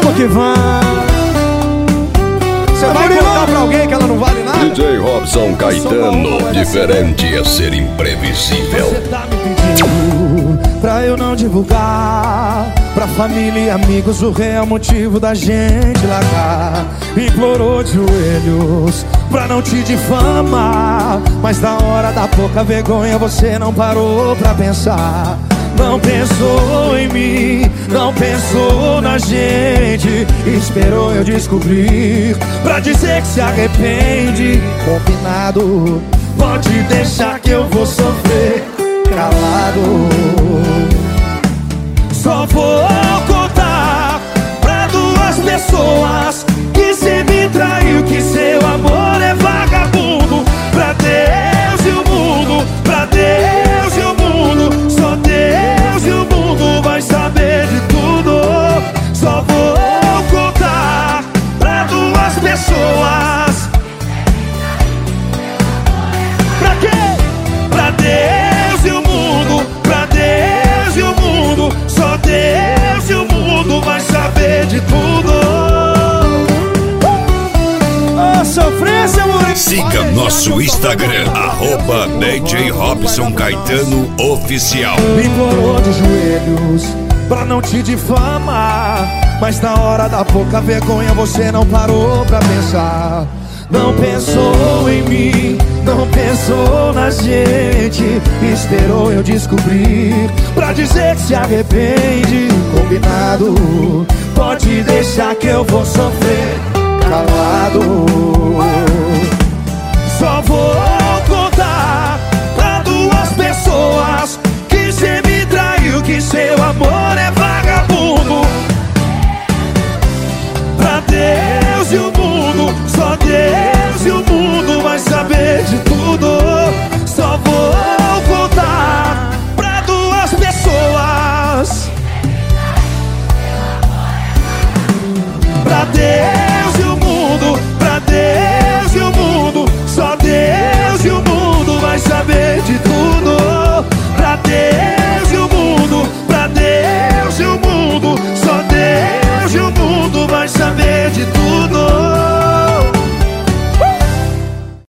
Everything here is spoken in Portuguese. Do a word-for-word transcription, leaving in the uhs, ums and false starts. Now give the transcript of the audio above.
Vamos que vamos. Você vai contar pra alguém que ela não vale nada? D J Robson Caetano, diferente é ser imprevisível. Você tá me pedindo pra eu não divulgar pra família e amigos o real motivo da gente largar. Implorou de joelhos pra não te difamar, mas na hora da pouca vergonha você não parou pra pensar. Não pensou em mim, não pensou na gente. Esperou eu descobrir pra dizer que se arrepende. Combinado, pode deixar que eu vou sofrer calado. Só vou contar pra duas pessoas que cê me traiu, que seu amor é vagabundo. Pra Deus e o mundo, pra Deus e o mundo, só Deus e o mundo vai saber de tudo. Só vou contar pra duas pessoas. Pra quê? Pra Deus e o mundo, pra Deus e o mundo, só Deus e o mundo vai saber de tudo. Oh, sofrência, amor. Siga nosso Instagram, arroba D J Robson Caetano Oficial. Implorou de joelhos pra não te difamar, mas na hora da pouca vergonha você não parou pra pensar. Não pensou em mim, não pensou na gente. Esperou eu descobrir pra dizer que se arrepende. Combinado, pode deixar que eu vou sofrer calado. Só vou contar pra duas pessoas que cê me traiu, que seu amor é vagabundo. Pra Deus e o mundo,